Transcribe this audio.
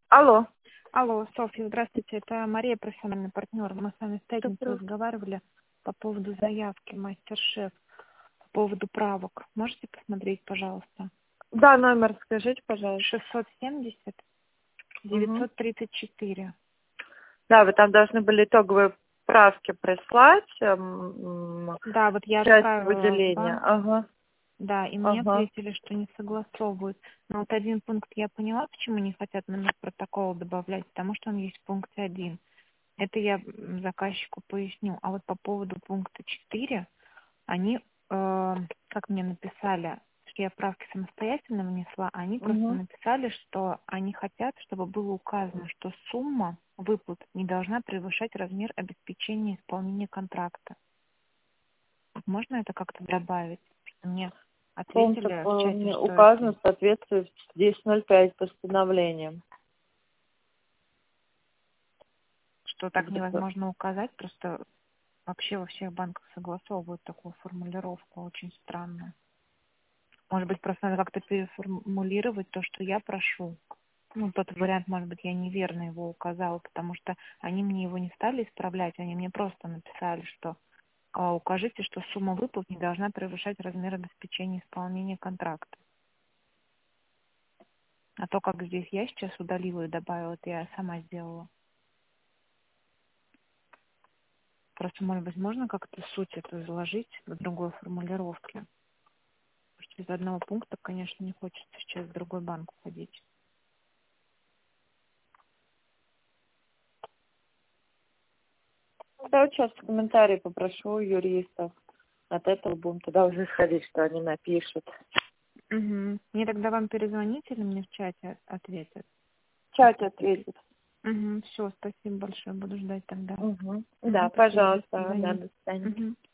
Алло. Алло, Софья, здравствуйте. Это Мария, профессиональный партнер. Мы с вами в пятницу разговаривали по поводу заявки мастер-шеф, по поводу правок. Можете посмотреть, пожалуйста? Да, номер скажите, пожалуйста. 670 Угу. 934. Да, вы там должны были итоговые правки прислать, Да, вот я часть отправила в выделения. банк. Ага, Да, и мне ага. ответили, что не согласовывают. Но вот один пункт я поняла, почему не хотят номер протокола добавлять, потому что он есть в пункте 1. Это я заказчику поясню. А вот по поводу пункта 4, они, как мне написали, что я правки самостоятельно внесла, они просто Угу. написали, что они хотят, чтобы было указано, что сумма выплат не должна превышать размер обеспечения исполнения контракта. Можно это как-то добавить? Что мне Пункт ответили в чате, что указано это, в соответствии с 10.05 постановлением. что так невозможно указать, просто вообще во всех банках согласовывают такую формулировку, очень странно. Может быть, просто надо как-то переформулировать то, что я прошу. Ну, тот вариант, может быть, я неверно его указала, потому что они мне его не стали исправлять, они мне просто написали, что укажите, что сумма выплат не должна превышать размер обеспечения исполнения контракта. А то, как здесь я сейчас удалила и добавила, это я сама сделала. Просто, может быть, можно как-то суть эту изложить в другой формулировке? Потому что из одного пункта, конечно, не хочется сейчас в другой банк ходить. Да, вот сейчас в комментарии попрошу у юристов. От этого будем тогда уже исходить, что они напишут. Угу. Мне тогда вам перезвонить или мне в чате ответят? В Как чате поступить? ответит. Угу. Все, спасибо большое. Буду ждать тогда. Угу. Да, Угу. Спасибо, до пожалуйста. Да, свидания. до свидания. Угу.